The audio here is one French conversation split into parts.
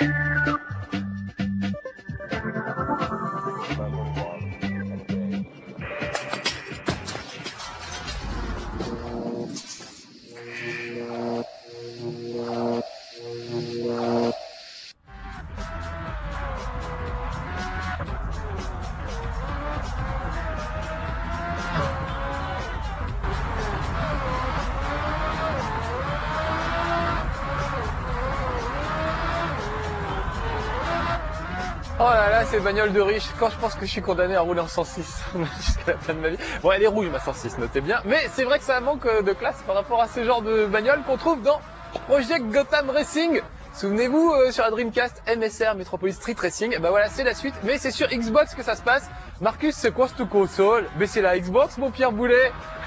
Oh là là, ces bagnoles de riches, quand je pense que je suis condamné à rouler en 106 jusqu'à la fin de ma vie. Bon, elle est rouge ma 106, notez bien, mais c'est vrai que ça manque de classe par rapport à ce genre de bagnole qu'on trouve dans Project Gotham Racing. Souvenez-vous, sur la Dreamcast, MSR, Metropolis Street Racing, bah voilà, c'est la suite, mais c'est sur Xbox que ça se passe. Marcus, c'est quoi cette console? Mais c'est la Xbox, mon Pierre Boulet.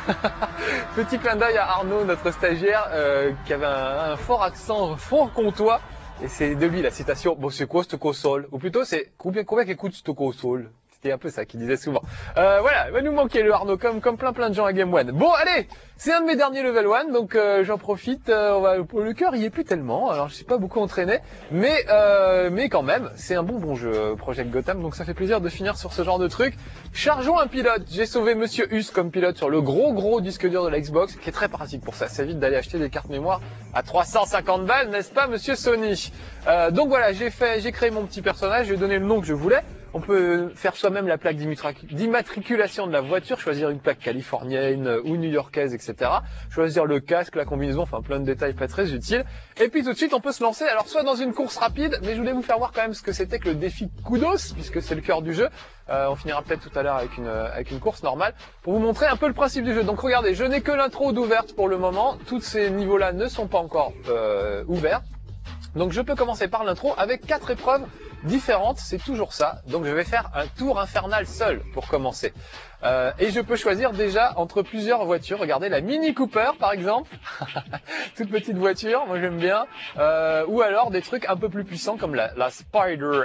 Petit clin d'œil à Arnaud, notre stagiaire, qui avait un fort accent franc-comtois. Et c'est de lui la citation, bon c'est quoi cette console? Ou plutôt c'est combien coûte cette console? C'était un peu ça qu'il disait souvent. Voilà, il va nous manquer le Arnaud comme plein de gens à Game One. Bon allez, c'est un de mes derniers level 1, donc j'en profite. Le cœur il y est plus tellement, alors je suis pas beaucoup entraîné, mais quand même, c'est un bon jeu Project Gotham, donc ça fait plaisir de finir sur ce genre de truc. Chargeons un pilote, j'ai sauvé Monsieur Hus comme pilote sur le gros disque dur de la Xbox, qui est très pratique pour ça, ça évite d'aller acheter des cartes mémoire à 350 balles, n'est-ce pas Monsieur Sony? Donc voilà, j'ai créé mon petit personnage, j'ai donné le nom que je voulais. On peut faire soi-même la plaque d'immatriculation de la voiture, choisir une plaque californienne ou new-yorkaise, etc. Choisir le casque, la combinaison, enfin plein de détails pas très utiles. Et puis tout de suite, on peut se lancer, alors soit dans une course rapide, mais je voulais vous faire voir quand même ce que c'était que le défi Kudos, puisque c'est le cœur du jeu. On finira peut-être tout à l'heure avec une course normale, pour vous montrer un peu le principe du jeu. Donc regardez, je n'ai que l'intro d'ouverte pour le moment, tous ces niveaux-là ne sont pas encore ouverts. Donc je peux commencer par l'intro avec 4 épreuves différentes, c'est toujours ça. Donc je vais faire un tour infernal seul pour commencer. Et je peux choisir déjà entre plusieurs voitures. Regardez la Mini Cooper par exemple, toute petite voiture, moi j'aime bien. Ou alors des trucs un peu plus puissants comme la Spider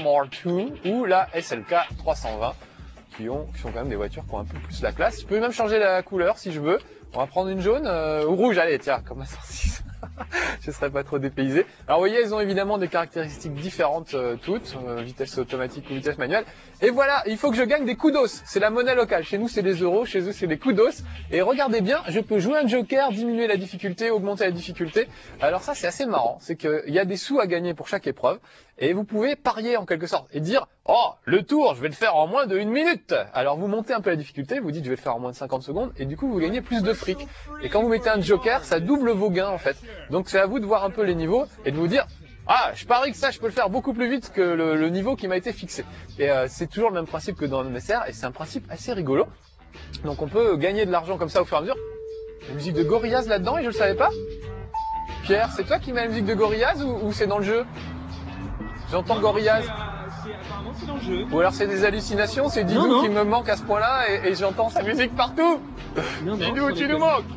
MR2 ou la SLK 320 qui sont quand même des voitures qui ont un peu plus la classe. Je peux même changer la couleur si je veux. On va prendre une jaune ou rouge, allez tiens, comme la 106. Je ne serais pas trop dépaysé. Alors vous voyez, elles ont évidemment des caractéristiques différentes toutes, vitesse automatique ou vitesse manuelle. Et voilà, il faut que je gagne des kudos. C'est la monnaie locale. Chez nous, c'est des euros. Chez eux, c'est des kudos. Et regardez bien, je peux jouer un joker, diminuer la difficulté, augmenter la difficulté. Alors ça, c'est assez marrant. C'est qu'il y a des sous à gagner pour chaque épreuve. Et vous pouvez parier en quelque sorte et dire « Oh, le tour, je vais le faire en moins de 1 minute !» Alors vous montez un peu la difficulté, vous dites « Je vais le faire en moins de 50 secondes » et du coup vous gagnez plus de fric. Et quand vous mettez un joker, ça double vos gains en fait. Donc c'est à vous de voir un peu les niveaux et de vous dire « Ah, je parie que ça, je peux le faire beaucoup plus vite que le niveau qui m'a été fixé. » Et c'est toujours le même principe que dans le MSR et c'est un principe assez rigolo. Donc on peut gagner de l'argent comme ça au fur et à mesure. La musique de Gorillaz là-dedans et je le savais pas. Pierre, c'est toi qui mets la musique de Gorillaz ou c'est dans le jeu? J'entends Gorillaz. Apparemment c'est dans le jeu. Ou alors c'est des hallucinations, c'est Didou qui me manque à ce point-là et j'entends sa musique partout. Didou, tu nous manques.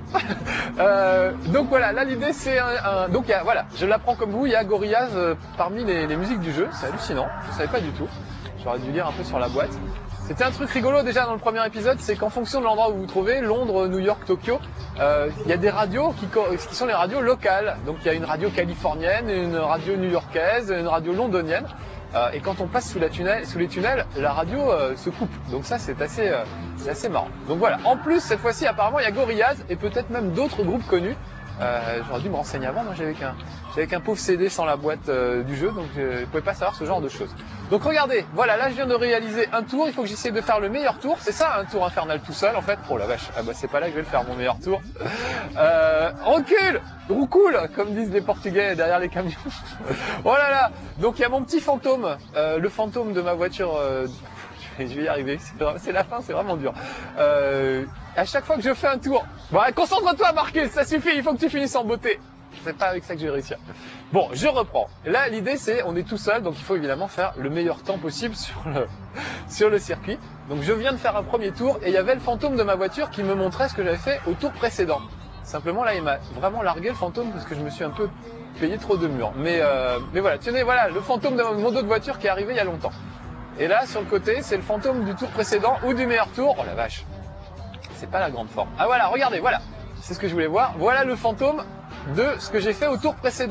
Donc voilà, là l'idée c'est donc voilà, je l'apprends comme vous, il y a Gorillaz parmi les musiques du jeu, c'est hallucinant, je savais pas du tout. J'aurais dû lire un peu sur la boîte. C'était un truc rigolo déjà dans le premier épisode, c'est qu'en fonction de l'endroit où vous vous trouvez, Londres, New York, Tokyo, il y a des radios qui sont les radios locales. Donc il y a une radio californienne, une radio new-yorkaise, une radio londonienne. Et quand on passe sous les tunnels, la radio se coupe. Donc ça c'est assez marrant. Donc voilà. En plus cette fois-ci apparemment il y a Gorillaz et peut-être même d'autres groupes connus. J'aurais dû me renseigner avant, moi j'avais qu'un pauvre CD sans la boîte du jeu, donc je ne pouvais pas savoir ce genre de choses. Donc regardez, voilà, là je viens de réaliser un tour, il faut que j'essaie de faire le meilleur tour, c'est ça un tour infernal tout seul en fait. Oh la vache, ah bah c'est pas là que je vais le faire mon meilleur tour. Recule, roucoule, comme disent les Portugais derrière les camions. Oh là là, donc il y a mon petit fantôme, le fantôme de ma voiture. Je vais y arriver, c'est la fin, c'est vraiment dur. À chaque fois que je fais un tour, bon, concentre-toi Marcus, ça suffit, il faut que tu finisses en beauté. C'est pas avec ça que je vais réussir. Bon, je reprends. Là, l'idée c'est, on est tout seul, donc il faut évidemment faire le meilleur temps possible sur le circuit. Donc je viens de faire un premier tour et il y avait le fantôme de ma voiture qui me montrait ce que j'avais fait au tour précédent. Simplement là, il m'a vraiment largué le fantôme parce que je me suis un peu payé trop de murs. Mais voilà, tenez, voilà, le fantôme de mon autre voiture qui est arrivé il y a longtemps. Et là, sur le côté, c'est le fantôme du tour précédent ou du meilleur tour. Oh la vache, c'est pas la grande forme. Ah voilà, regardez, voilà, c'est ce que je voulais voir. Voilà le fantôme de ce que j'ai fait au tour précédent.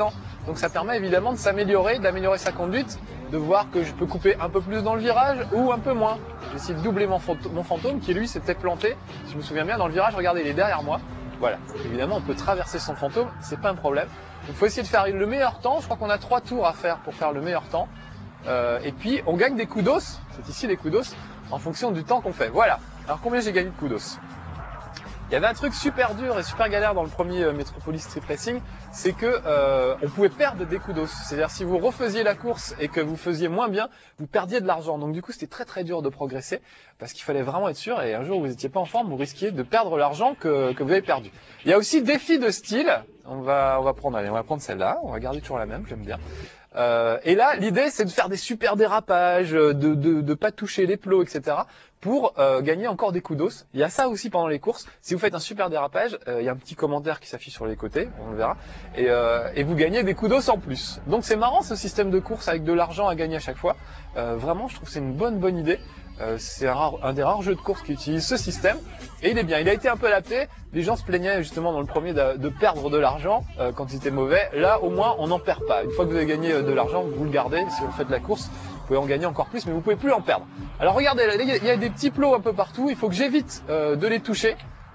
Donc ça permet évidemment de s'améliorer, d'améliorer sa conduite, de voir que je peux couper un peu plus dans le virage ou un peu moins. J'ai essayé de doubler mon fantôme qui lui s'était planté, si je me souviens bien, dans le virage. Regardez, il est derrière moi. Voilà, évidemment on peut traverser son fantôme, c'est pas un problème. Il faut essayer de faire le meilleur temps. Je crois qu'on a 3 tours à faire pour faire le meilleur temps. Et puis on gagne des kudos, c'est ici les kudos, en fonction du temps qu'on fait. Voilà, alors combien j'ai gagné de kudos? Il y avait un truc super dur et super galère dans le premier Metropolis Street Racing, c'est que on pouvait perdre des kudos. C'est-à-dire si vous refaisiez la course et que vous faisiez moins bien, vous perdiez de l'argent. Donc du coup c'était très très dur de progresser parce qu'il fallait vraiment être sûr, et un jour où vous n'étiez pas en forme, vous risquiez de perdre l'argent que vous avez perdu. Il y a aussi défi de style. On va prendre celle-là, on va garder toujours la même, j'aime bien. Et là, l'idée, c'est de faire des super dérapages, de pas toucher les plots, etc. pour gagner encore des kudos. Il y a ça aussi pendant les courses. Si vous faites un super dérapage, il y a un petit commentaire qui s'affiche sur les côtés, on le verra, et vous gagnez des kudos en plus. Donc c'est marrant ce système de course avec de l'argent à gagner à chaque fois. Vraiment, je trouve que c'est une bonne idée. C'est un des rares jeux de course qui utilise ce système, et il est bien. Il a été un peu adapté. Les gens se plaignaient justement dans le premier de perdre de l'argent quand c'était mauvais. Là, au moins, on n'en perd pas. Une fois que vous avez gagné de l'argent, vous le gardez. Si vous faites la course, vous pouvez en gagner encore plus, mais vous pouvez plus en perdre. Alors regardez, là, il y a des petits plots un peu partout. Il faut que j'évite de les toucher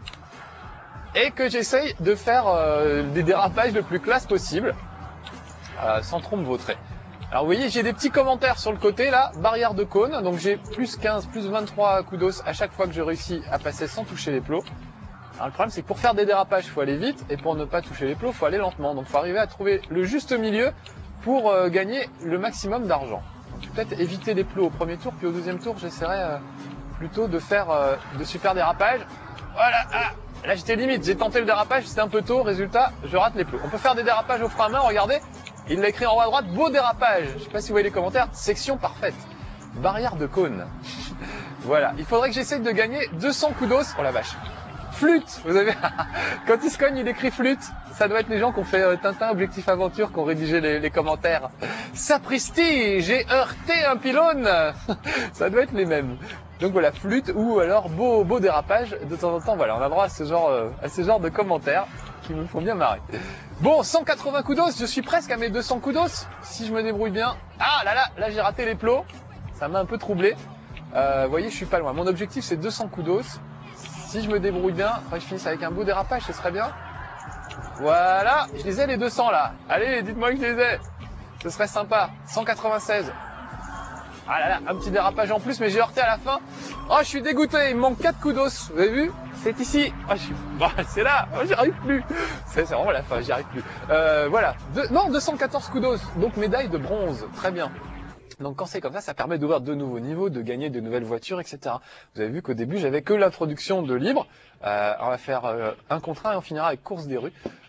et que j'essaye de faire des dérapages le plus classe possible, sans trop me vautrer. Alors vous voyez, j'ai des petits commentaires sur le côté là, barrière de cône, donc j'ai plus 15, plus 23 kudos à chaque fois que je réussis à passer sans toucher les plots. Alors le problème c'est que pour faire des dérapages, il faut aller vite, et pour ne pas toucher les plots, il faut aller lentement. Donc il faut arriver à trouver le juste milieu pour gagner le maximum d'argent. Je vais peut-être éviter les plots au premier tour, puis au deuxième tour j'essaierai plutôt de faire de super dérapages. Voilà, là j'étais limite, j'ai tenté le dérapage, c'était un peu tôt, résultat, je rate les plots. On peut faire des dérapages au frein à main, regardez. Il l'a écrit en haut à droite, beau dérapage. Je sais pas si vous voyez les commentaires, section parfaite. Barrière de cône. Voilà, il faudrait que j'essaye de gagner 200 kudos. Oh la vache. Flûte, vous avez quand il se cogne, il écrit flûte. Ça doit être les gens qui ont fait Tintin Objectif Aventure, qui ont rédigé les commentaires. Sapristi, j'ai heurté un pylône. Ça doit être les mêmes. Donc voilà, flûte ou alors beau dérapage. De temps en temps, voilà, on a droit à ce genre de commentaires qui me font bien marrer. Bon, 180 kudos, je suis presque à mes 200 kudos, si je me débrouille bien. Ah là j'ai raté les plots, ça m'a un peu troublé. Vous voyez, je suis pas loin. Mon objectif c'est 200 kudos. Si je me débrouille bien, enfin, je finisse avec un beau dérapage, ce serait bien. Voilà, je les ai les 200 là. Allez, dites-moi que je les ai. Ce serait sympa. 196. Ah là là, un petit dérapage en plus, mais j'ai heurté à la fin. Oh, je suis dégoûté, il me manque 4 kudos. Vous avez vu? C'est ici. Oh, c'est là. Oh, j'y arrive plus. C'est vraiment la fin, j'y arrive plus. Voilà. Non, 214 kudos. Donc médaille de bronze. Très bien. Donc quand c'est comme ça permet d'ouvrir de nouveaux niveaux, de gagner de nouvelles voitures, etc. Vous avez vu qu'au début, j'avais que l'introduction de libre. On va faire un contre un et on finira avec course des rues.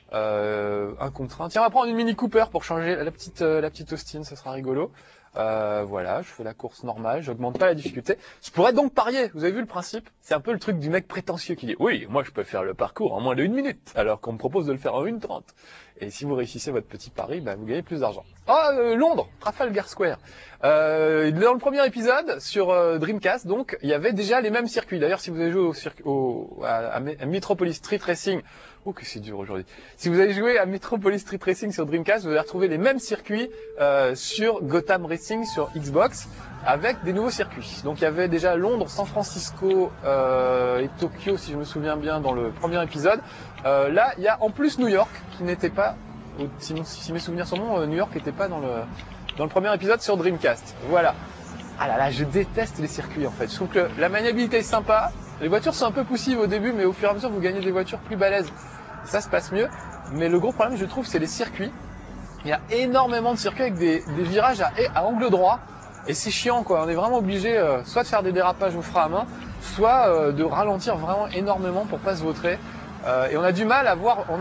Un contre un. Tiens, on va prendre une Mini Cooper pour changer la petite Austin, ça sera rigolo. Voilà, je fais la course normale, j'augmente pas la difficulté. Je pourrais donc parier, vous avez vu le principe? C'est un peu le truc du mec prétentieux qui dit « Oui, moi je peux faire le parcours en moins de 1 minute, alors qu'on me propose de le faire en 1:30. » Et si vous réussissez votre petit pari, bah, vous gagnez plus d'argent. Londres, Trafalgar Square. Dans le premier épisode, sur Dreamcast, donc, il y avait déjà les mêmes circuits. D'ailleurs, si vous avez joué à Metropolis Street Racing, oh que c'est dur aujourd'hui. Si vous avez joué à Metropolis Street Racing sur Dreamcast, vous allez retrouver les mêmes circuits sur Gotham Racing sur Xbox, avec des nouveaux circuits. Donc il y avait déjà Londres, San Francisco et Tokyo, si je me souviens bien, dans le premier épisode. Là, il y a en plus New York, qui n'était pas, si mes souvenirs sont bons, New York n'était pas dans le premier épisode sur Dreamcast. Voilà. Ah là là, je déteste les circuits en fait. Je trouve que la maniabilité est sympa. Les voitures sont un peu poussives au début, mais au fur et à mesure, vous gagnez des voitures plus balèzes. Ça se passe mieux. Mais le gros problème, je trouve, c'est les circuits. Il y a énormément de circuits avec des virages à angle droit. Et c'est chiant, quoi. On est vraiment obligé soit de faire des dérapages au frein à main, soit de ralentir vraiment énormément pour pas se vautrer. Et on a du mal à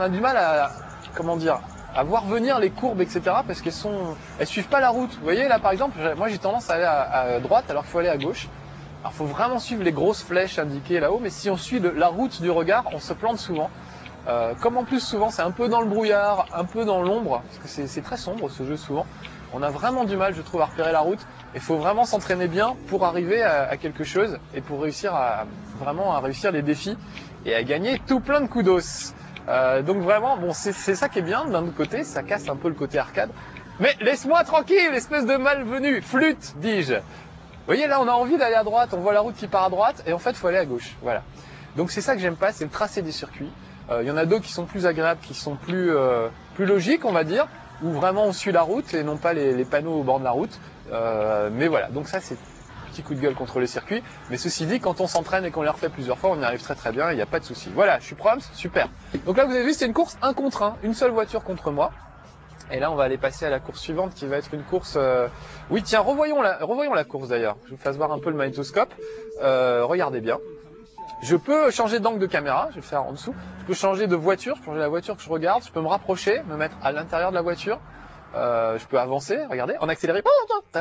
voir venir les courbes, etc. parce elles suivent pas la route. Vous voyez, là, par exemple, moi, j'ai tendance à aller à droite alors qu'il faut aller à gauche. Alors, il faut vraiment suivre les grosses flèches indiquées là-haut, mais si on suit la route du regard, on se plante souvent. Comme en plus, souvent, c'est un peu dans le brouillard, un peu dans l'ombre, parce que c'est très sombre, ce jeu, souvent. On a vraiment du mal, je trouve, à repérer la route. Il faut vraiment s'entraîner bien pour arriver à quelque chose et pour réussir à réussir les défis et à gagner tout plein de kudos. Donc vraiment, bon, c'est ça qui est bien. D'un autre côté, ça casse un peu le côté arcade. Mais laisse-moi tranquille, espèce de malvenu. Flûte, dis-je. Vous voyez, là, on a envie d'aller à droite. On voit la route qui part à droite. Et en fait, il faut aller à gauche. Voilà. Donc c'est ça que j'aime pas, c'est le tracé des circuits. Il y en a d'autres qui sont plus agréables, qui sont plus logiques, on va dire, où vraiment on suit la route et non pas les panneaux au bord de la route. Mais voilà, donc ça c'est un petit coup de gueule contre les circuits. Mais ceci dit, quand on s'entraîne et qu'on les refait plusieurs fois, on y arrive très très bien, il n'y a pas de souci. Voilà, je suis proms, super. Donc là vous avez vu, c'est une course 1 contre 1, une seule voiture contre moi. Et là on va aller passer à la course suivante qui va être une course... Oui tiens, revoyons la course d'ailleurs. Je vous fasse voir un peu le magnétoscope. Regardez bien. Je peux changer d'angle de caméra, je vais le faire en dessous. Je peux changer de voiture, je peux changer la voiture que je regarde. Je peux me rapprocher, me mettre à l'intérieur de la voiture. Je peux avancer, regardez, en accéléré. Un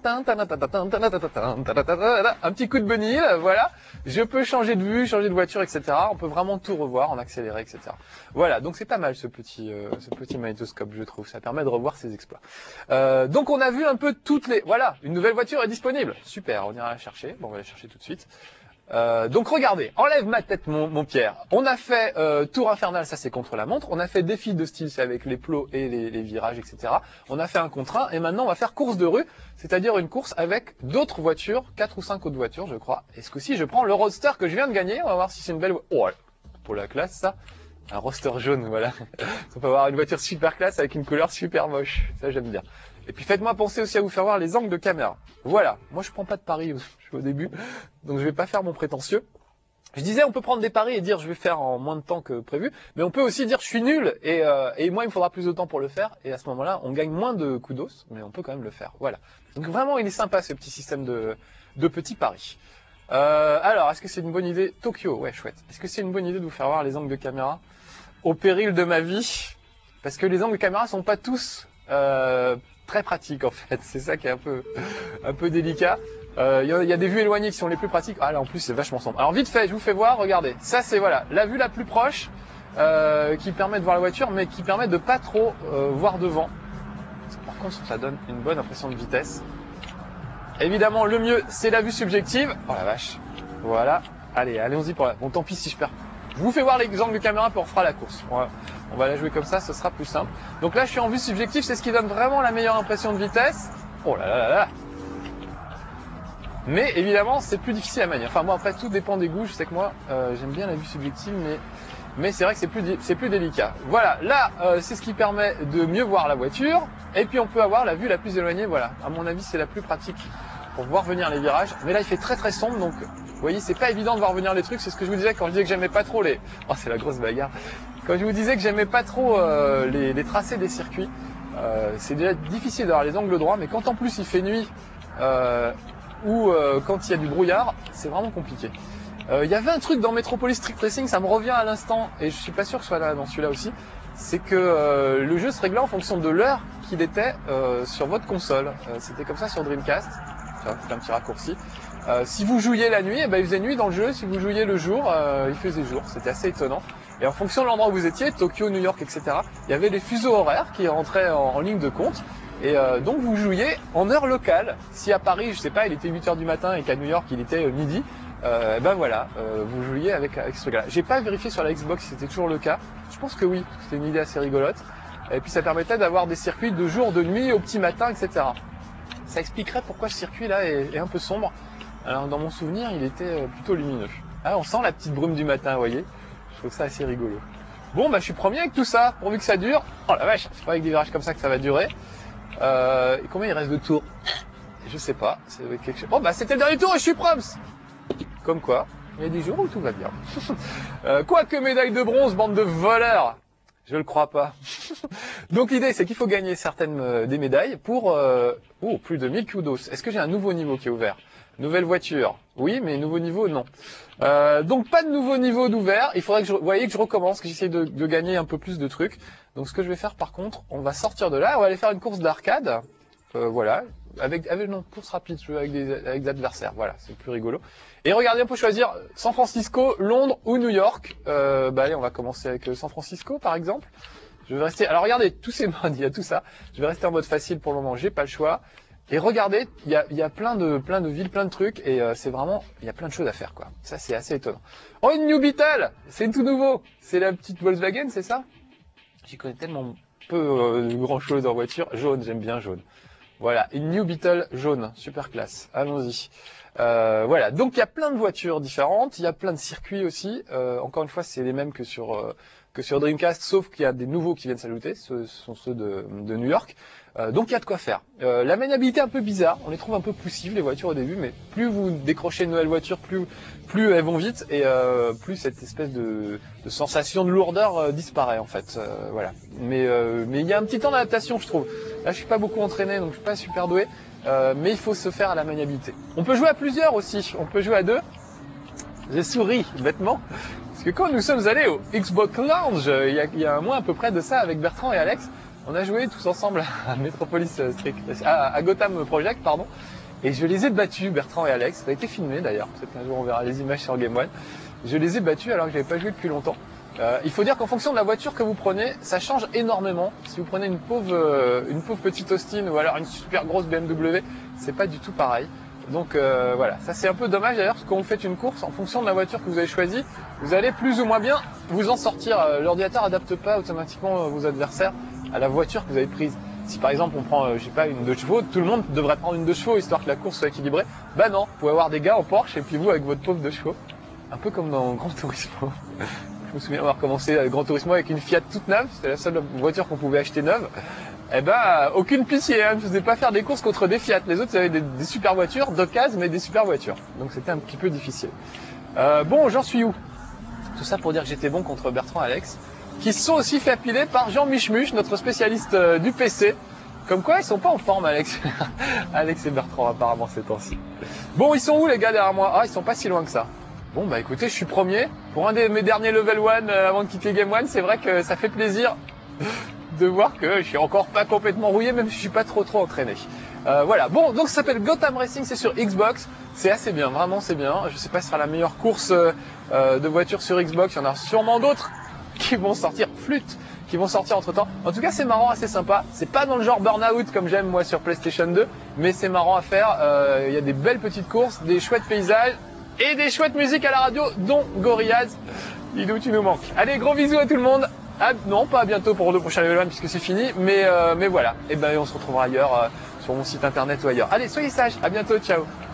petit coup de Bunny Hill, voilà. Je peux changer de vue, changer de voiture, etc. On peut vraiment tout revoir en accéléré, etc. Voilà, donc c'est pas mal ce petit magnétoscope, je trouve. Ça permet de revoir ses exploits. Donc on a vu un peu toutes les... Voilà, une nouvelle voiture est disponible. Super, on ira la chercher. Bon, on va la chercher tout de suite. Donc regardez, enlève ma tête mon Pierre. On a fait tour infernal, ça c'est contre la montre. On a fait défi de style, c'est avec les plots et les virages, etc. On a fait un contre 1 et maintenant on va faire course de rue, c'est-à-dire une course avec d'autres voitures, 4 ou 5 autres voitures je crois. Et ce coup-ci je prends le Roadster que je viens de gagner, on va voir si c'est une belle... Oh, pour la classe ça, un Roadster jaune, voilà. On peut avoir une voiture super classe avec une couleur super moche, ça j'aime bien. Et puis faites-moi penser aussi à vous faire voir les angles de caméra. Voilà, moi je prends pas de paris, je suis au début, donc je vais pas faire mon prétentieux. Je disais on peut prendre des paris et dire je vais faire en moins de temps que prévu, mais on peut aussi dire je suis nul et moi il me faudra plus de temps pour le faire, et à ce moment-là on gagne moins de coups d'os, mais on peut quand même le faire. Voilà. Donc vraiment il est sympa ce petit système de petits paris. Alors est-ce que c'est une bonne idée? Tokyo, ouais chouette. Est-ce que c'est une bonne idée de vous faire voir les angles de caméra au péril de ma vie? Parce que les angles de caméra sont pas tous... très pratique en fait, c'est ça qui est un peu délicat. Il y a des vues éloignées qui sont les plus pratiques. Ah là en plus c'est vachement sombre. Alors vite fait, je vous fais voir, regardez. Ça c'est voilà, la vue la plus proche qui permet de voir la voiture mais qui permet de pas trop voir devant. Par contre ça donne une bonne impression de vitesse. Évidemment le mieux c'est la vue subjective. Oh la vache. Voilà. Allez, allons-y pour la... Bon tant pis si je perds. Je vous fais voir les angles de caméra puis on refera la course. On va la jouer comme ça, ce sera plus simple. Donc là, je suis en vue subjective, c'est ce qui donne vraiment la meilleure impression de vitesse. Oh là là là là. Mais évidemment, c'est plus difficile à manier. Enfin, moi, après, tout dépend des goûts. Je sais que moi, j'aime bien la vue subjective, mais c'est vrai que c'est plus délicat. Voilà, là, c'est ce qui permet de mieux voir la voiture. Et puis, on peut avoir la vue la plus éloignée. Voilà, à mon avis, c'est la plus pratique pour voir venir les virages. Mais là, il fait très très sombre, donc vous voyez, c'est pas évident de voir venir les trucs. C'est ce que je vous disais quand je disais que j'aimais pas trop les... Oh, c'est la grosse bagarre. Quand je vous disais que j'aimais pas trop les tracés des circuits, c'est déjà difficile d'avoir les angles droits, mais quand en plus il fait nuit ou quand il y a du brouillard, c'est vraiment compliqué. Il y avait un truc dans Metropolis Street Racing, ça me revient à l'instant, et je suis pas sûr que ce soit là dans celui-là aussi, c'est que le jeu se réglait en fonction de l'heure qu'il était sur votre console. C'était comme ça sur Dreamcast. C'est un petit raccourci. Si vous jouiez la nuit, eh ben, il faisait nuit dans le jeu. Si vous jouiez le jour, il faisait jour. C'était assez étonnant. Et en fonction de l'endroit où vous étiez, Tokyo, New York, etc., il y avait les fuseaux horaires qui rentraient en ligne de compte. Et donc vous jouiez en heure locale. Si à Paris, je sais pas, il était 8h du matin et qu'à New York, il était midi, ben voilà, vous jouiez avec ce truc-là. J'ai pas vérifié sur la Xbox si c'était toujours le cas. Je pense que oui, c'était une idée assez rigolote. Et puis ça permettait d'avoir des circuits de jour, de nuit, au petit matin, etc. Ça expliquerait pourquoi ce circuit-là est un peu sombre. Alors dans mon souvenir, il était plutôt lumineux. Ah, on sent la petite brume du matin, vous voyez. Je trouve ça assez rigolo. Bon, bah je suis premier avec tout ça, pourvu que ça dure. Oh la vache, c'est pas avec des virages comme ça que ça va durer. Et combien il reste de tours? Je sais pas. C'est quelque chose... Bon, bah c'était le dernier tour et je suis proms. Comme quoi, il y a des jours où tout va bien. Quoique médaille de bronze, bande de voleurs. Je le crois pas. Donc l'idée, c'est qu'il faut gagner certaines des médailles pour plus de 1000 kudos. Est-ce que j'ai un nouveau niveau qui est ouvert? Nouvelle voiture. Oui, mais nouveau niveau, non. Donc pas de nouveau niveau d'ouvert. Il faudrait que vous voyez que je recommence, que j'essaie de gagner un peu plus de trucs. Donc ce que je vais faire par contre, on va sortir de là, on va aller faire une course d'arcade. Voilà. Avec non, course rapide, je veux avec des adversaires. Voilà, c'est plus rigolo. Et regardez, on peut choisir San Francisco, Londres ou New York. Bah allez, on va commencer avec San Francisco par exemple. Je vais rester. Alors regardez, tous ces modes, il y a tout ça. Je vais rester en mode facile pour le moment, j'ai pas le choix. Et regardez, il y a plein de villes, plein de trucs, et c'est vraiment, il y a plein de choses à faire, quoi. Ça, c'est assez étonnant. Oh, une New Beetle, c'est tout nouveau. C'est la petite Volkswagen, c'est ça? J'y connais tellement peu grand chose en voiture. Jaune, j'aime bien jaune. Voilà, une New Beetle jaune, super classe. Allons-y. Voilà, donc il y a plein de voitures différentes, il y a plein de circuits aussi. Encore une fois, c'est les mêmes que sur Dreamcast, sauf qu'il y a des nouveaux qui viennent s'ajouter. Ce sont ceux de New York. Donc il y a de quoi faire. La maniabilité est un peu bizarre, on les trouve un peu poussives les voitures au début, mais plus vous décrochez une nouvelle voiture, plus elles vont vite et plus cette espèce de sensation de lourdeur disparaît en fait. Voilà. Mais il y a un petit temps d'adaptation, je trouve. Là, je suis pas beaucoup entraîné, donc je suis pas super doué, mais il faut se faire à la maniabilité. On peut jouer à plusieurs aussi. On peut jouer à deux. J'ai souri bêtement. Parce que quand nous sommes allés au Xbox Lounge, il y a un mois à peu près de ça avec Bertrand et Alex, on a joué tous ensemble à Metropolis à Gotham Project, pardon, et je les ai battus, Bertrand et Alex. Ça a été filmé d'ailleurs, peut-être qu'un jour on verra les images sur Game One. Je les ai battus alors que j'avais pas joué depuis longtemps. Il faut dire qu'en fonction de la voiture que vous prenez, ça change énormément. Si vous prenez une pauvre petite Austin ou alors une super grosse BMW, c'est pas du tout pareil. Donc voilà, ça c'est un peu dommage d'ailleurs, parce que quand vous faites une course, en fonction de la voiture que vous avez choisie, vous allez plus ou moins bien vous en sortir. L'ordinateur adapte pas automatiquement vos adversaires à la voiture que vous avez prise. Si par exemple on prend, je sais pas, une 2 chevaux, tout le monde devrait prendre une 2 chevaux histoire que la course soit équilibrée. Bah non, vous pouvez avoir des gars en Porsche et puis vous avec votre pauvre 2 chevaux. Un peu comme dans Gran Turismo. Je me souviens avoir commencé Gran Turismo avec une Fiat toute neuve, c'était la seule voiture qu'on pouvait acheter neuve. Eh ben, aucune pitié, hein, je ne faisais pas faire des courses contre des Fiat. Les autres, ils avaient des super voitures, d'occasion, mais des super voitures. Donc c'était un petit peu difficile. Bon, j'en suis où? Tout ça pour dire que j'étais bon contre Bertrand et Alex, qui se sont aussi fait appeler par Jean Michmuche, notre spécialiste du PC. Comme quoi, ils sont pas en forme, Alex. Alex et Bertrand, apparemment, ces temps-ci. Bon, ils sont où, les gars, derrière moi? Ah, ils sont pas si loin que ça. Bon, bah écoutez, je suis premier. Pour un de mes derniers level 1 avant de quitter Game One, c'est vrai que ça fait plaisir de voir que je suis encore pas complètement rouillé, même si je suis pas trop entraîné. Voilà. Bon, donc ça s'appelle Gotham Racing, c'est sur Xbox. C'est assez bien, vraiment c'est bien. Je sais pas si ce sera la meilleure course de voiture sur Xbox. Il y en a sûrement d'autres qui vont sortir, flûte, qui vont sortir entre temps. En tout cas, c'est marrant, assez sympa. C'est pas dans le genre Burnout comme j'aime moi sur PlayStation 2, mais c'est marrant à faire. Il y a des belles petites courses, des chouettes paysages et des chouettes musiques à la radio, dont Gorillaz. Didou, tu nous manques. Allez, gros bisous à tout le monde. Ah, non, pas à bientôt pour le prochain level 1 puisque c'est fini, mais voilà. Et ben, on se retrouvera ailleurs, sur mon site internet ou ailleurs. Allez, soyez sages. À bientôt. Ciao.